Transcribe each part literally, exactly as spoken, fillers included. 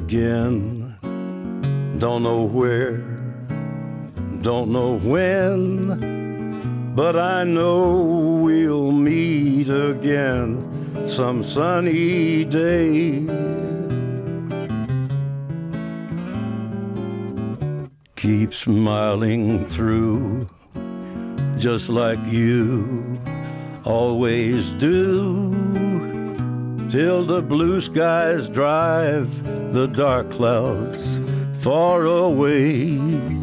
again. Don't know where, don't know when, but I know we'll meet again some sunny day. Keep smiling through, just like you always do, till the blue skies drive the dark clouds far away.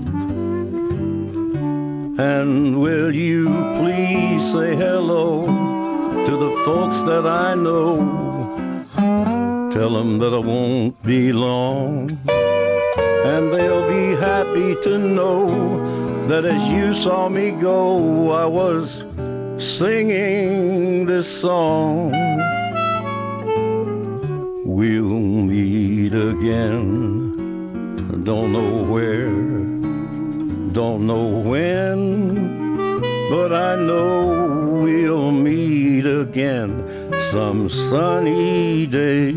And will you please say hello to the folks that I know? Tell them that I won't be long, and they'll be happy to know that as you saw me go, I was singing this song. We'll meet again, don't know where, don't know when, but I know we'll meet again some sunny day.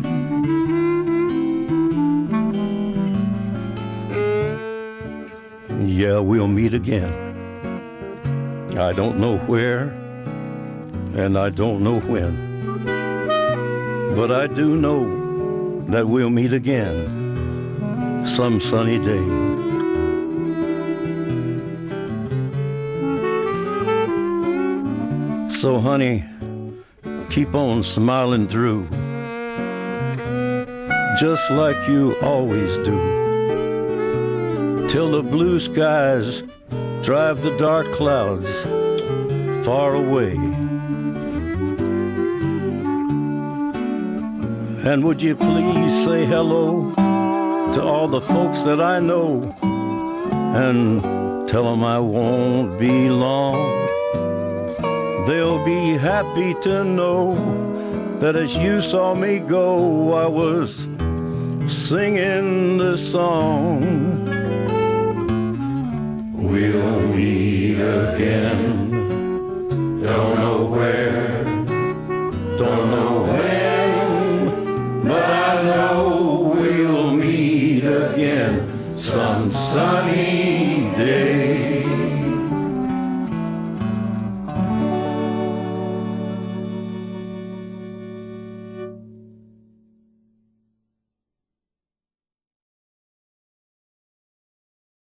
Yeah, we'll meet again. I don't know where, and I don't know when, but I do know that we'll meet again some sunny day. So honey, keep on smiling through, just like you always do, till the blue skies drive the dark clouds far away. And would you please say hello to all the folks that I know, and tell them I won't be long. They'll be happy to know that as you saw me go, I was singing this song. We'll meet again, don't know where, don't know when, but I know we'll meet again some sunny day.